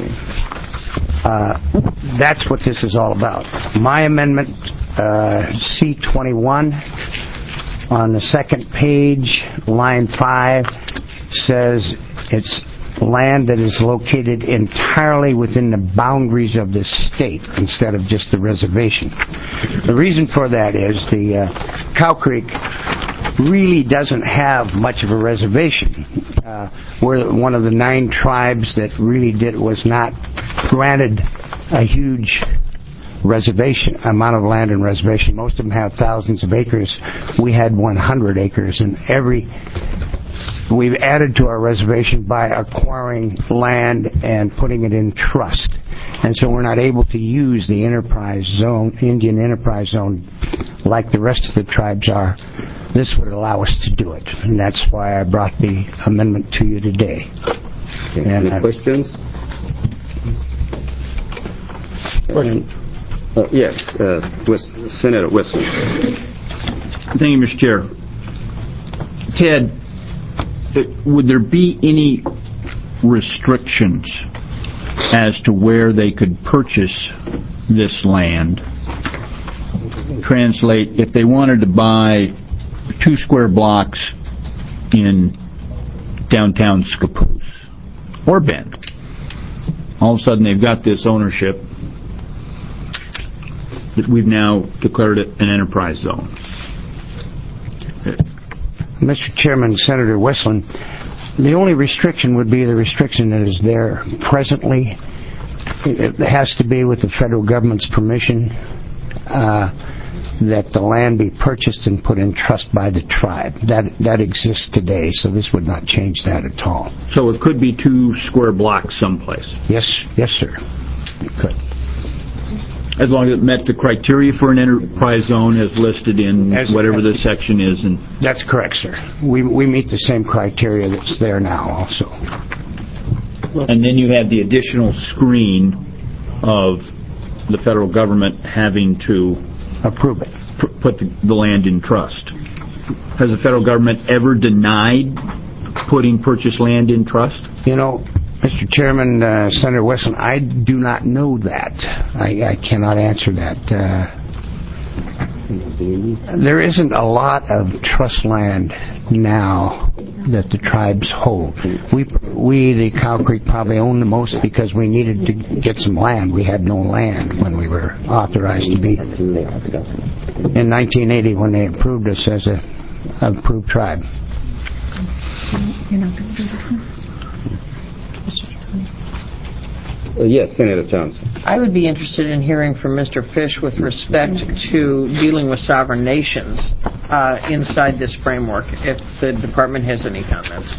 Uh, that's what this is all about. My amendment, uh, C twenty-one, on the second page, line five, says it's land that is located entirely within the boundaries of the state instead of just the reservation. The reason for that is the uh, Cow Creek really doesn't have much of a reservation. Uh, we're one of the nine tribes that really did was not granted a huge reservation amount of land and reservation. Most of them have thousands of acres. We had one hundred acres, and every we've added to our reservation by acquiring land and putting it in trust. And so we're not able to use the enterprise zone, Indian enterprise zone, like the rest of the tribes are. This would allow us to do it. And that's why I brought the amendment to you today. Okay. Any uh, questions? Question. Uh, yes, uh, West, Senator Wesley. Thank you, Mister Chair. Ted, would there be any restrictions as to where they could purchase this land translate, if they wanted to buy two square blocks in downtown Scappoose or Bend, all of a sudden they've got this ownership that we've now declared it an enterprise zone. Mister Chairman, Senator Westland, the only restriction would be the restriction that is there presently. It has to be with the federal government's permission uh, that the land be purchased and put in trust by the tribe. That that exists today, so this would not change that at all. So it could be two square blocks someplace? Yes, yes, sir. It could. As long as it met the criteria for an enterprise zone as listed in as, whatever the section is. And that's correct, sir. We we meet the same criteria that's there now also. And then you have the additional screen of the federal government having to approve it, pr- put the, the land in trust. Has the federal government ever denied putting purchased land in trust? You know, Mister Chairman, uh, Senator Westland, I do not know that. I, I cannot answer that. Uh, there isn't a lot of trust land now that the tribes hold. We, we, the Cow Creek, probably own the most because we needed to get some land. We had no land when we were authorized to be in nineteen eighty when they approved us as a approved tribe. You're not going to do this one? Uh, yes, Senator Johnson. I would be interested in hearing from Mister Fish with respect to dealing with sovereign nations uh, inside this framework, if the department has any comments.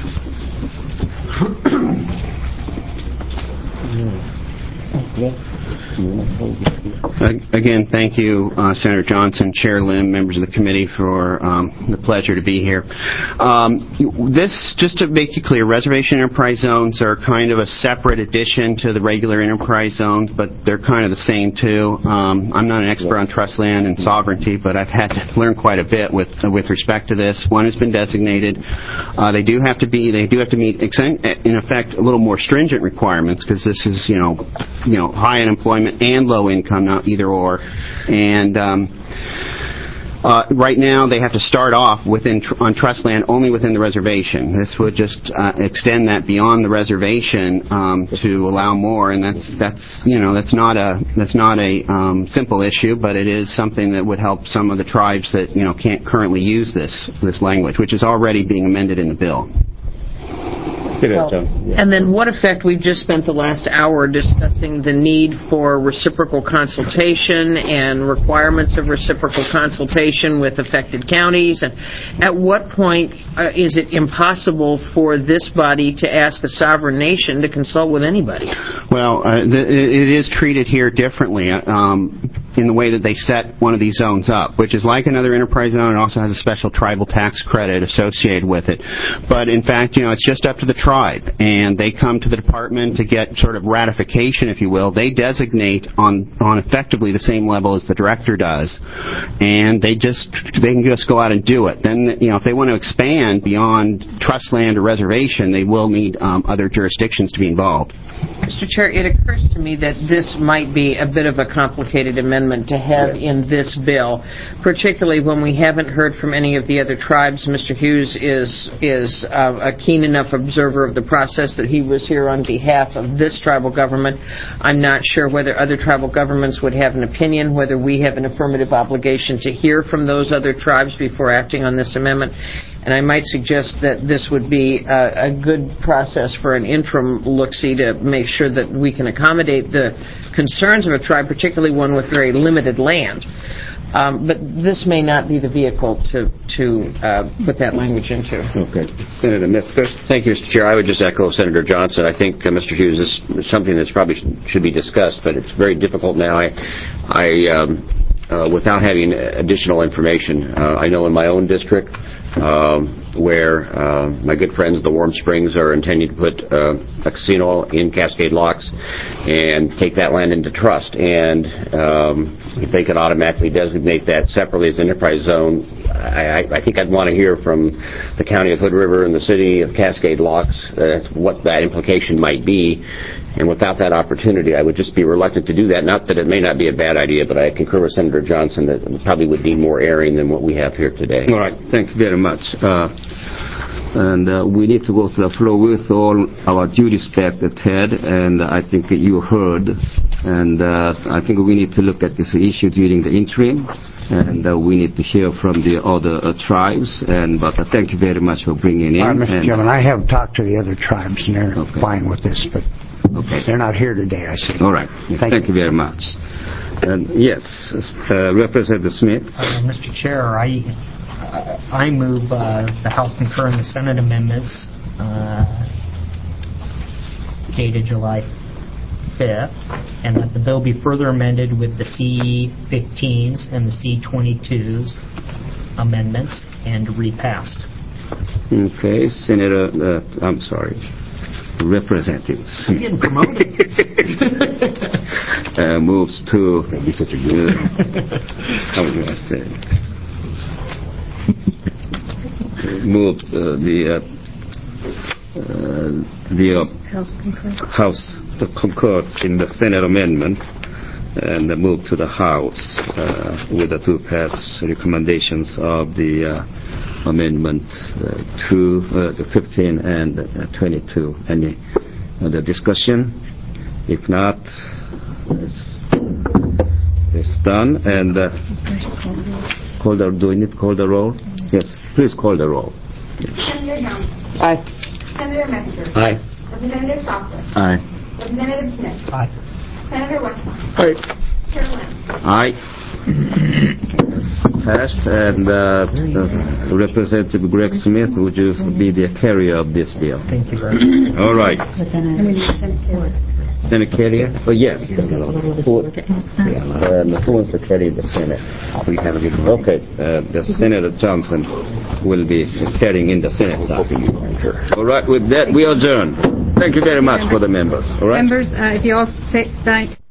Again, thank you, uh, Senator Johnson, Chair Lim, members of the committee, for um, the pleasure to be here. Um, this, just to make it clear, reservation enterprise zones are kind of a separate addition to the regular enterprise zones, but they're kind of the same too. Um, I'm not an expert on trust land and sovereignty, but I've had to learn quite a bit with uh, with respect to this. One has been designated. Uh, they do have to be. They do have to meet, in effect, a little more stringent requirements because this is, you know, you know, high unemployment and low income, not either or. And um, uh, right now, they have to start off within tr- on trust land only within the reservation. This would just uh, extend that beyond the reservation um, to allow more, and that's that's you know that's not a that's not a um, simple issue, but it is something that would help some of the tribes that you know can't currently use this this language, which is already being amended in the bill. Well, and then what effect we've just spent the last hour discussing the need for reciprocal consultation and requirements of reciprocal consultation with affected counties. And at what point uh, is it impossible for this body to ask a sovereign nation to consult with anybody? Well, uh, the, it is treated here differently um, in the way that they set one of these zones up, which is like another enterprise zone. It also has a special tribal tax credit associated with it. But in fact, you know, it's just up to the tribe, and they come to the department to get sort of ratification, if you will. They designate on on effectively the same level as the director does, and they just they can just go out and do it. Then, you know, if they want to expand beyond trust land or reservation, they will need um, other jurisdictions to be involved. Mister Chair, it occurs to me that this might be a bit of a complicated amendment to have in this bill, particularly when we haven't heard from any of the other tribes. Mister Hughes is is uh, a keen enough observer of the process that he was here on behalf of this tribal government. I'm not sure whether other tribal governments would have an opinion, whether we have an affirmative obligation to hear from those other tribes before acting on this amendment. And I might suggest that this would be a, a good process for an interim look-see to make sure that we can accommodate the concerns of a tribe, particularly one with very limited land. Um, but this may not be the vehicle to, to uh, put that language into. Okay. Senator Mitzker. Thank you, Mister Chair. I would just echo Senator Johnson. I think, uh, Mister Hughes, this is something that's probably sh- should be discussed, but it's very difficult now. I, I um, uh, without having additional information, uh, I know in my own district, Um, where uh, my good friends, the Warm Springs, are intending to put uh, a casino in Cascade Locks and take that land into trust. And um, if they could automatically designate that separately as enterprise zone, I, I think I'd want to hear from the County of Hood River and the City of Cascade Locks uh, what that implication might be. And without that opportunity, I would just be reluctant to do that. Not that it may not be a bad idea, but I concur with Senator Johnson that it probably would need more airing than what we have here today. All right. Thank you very much. Uh, and uh, we need to go to the floor with all our due respect, Ted, and I think you heard. And uh, I think we need to look at this issue during the interim, and uh, we need to hear from the other uh, tribes. And But uh, thank you very much for bringing in. All right, Mister And Chairman, I have talked to the other tribes, and they're okay. fine with this, but okay. they're not here today, I see. All right. Thank, thank you. you very much. And yes, uh, Representative Smith. Uh, Mister Chair, I I move uh, the House concur in the Senate amendments uh, dated July fifth, and that the bill be further amended with the C fifteens and the C twenty-twos amendments and repassed. Okay, Senator, uh, I'm sorry, Representatives. I'm getting promoted. uh, moves to. Uh, how would I say? Moved uh, the uh, uh, the uh, House concur. House to concur in the Senate amendment and uh, move to the House uh, with the two pass recommendations of the uh, amendment uh, two, uh, fifteen and uh, twenty-two. Any other discussion? If not, it's, it's done. And uh, call the, do we need to call the roll? Yes, please call the roll. Senator Johnson. Aye. Senator Metzger. Aye. Representative Shockley. Aye. Representative Smith. Aye. Senator Westphal. Aye. Chair Lamb. Aye. Passed. And uh, uh, Representative Greg Smith, would you be the carrier of this bill? Thank you very much. All right. I mean, Senate carrier. Senate carrier? Oh, yes. Who, uh, who wants to carry the Senate? We have a Okay. Uh, the Senator Johnson will be carrying in the Senate side. All right. With that, we adjourn. Thank you very much for the members. All right. Members, uh, if you all sit,